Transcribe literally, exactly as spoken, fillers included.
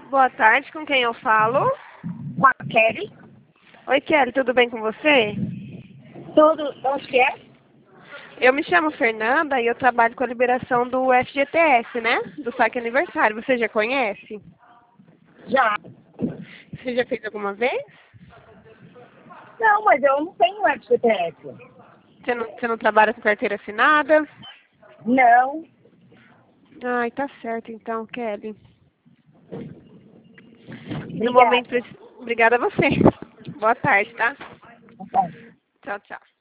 Boa tarde, com quem eu falo? Com a Kelly. Oi, Kelly, tudo bem com você? Tudo, onde que é? Eu me chamo Fernanda e eu trabalho com a liberação do F G T S, né? Do saque aniversário. Você já conhece? Já. Você já fez alguma vez? Não, mas eu não tenho F G T S. Você não, você não trabalha com carteira assinada? Não. Ai, tá certo então, Kelly. No Obrigada. momento, preci- obrigada a você. Boa tarde, tá? Tá bom. Tchau, tchau.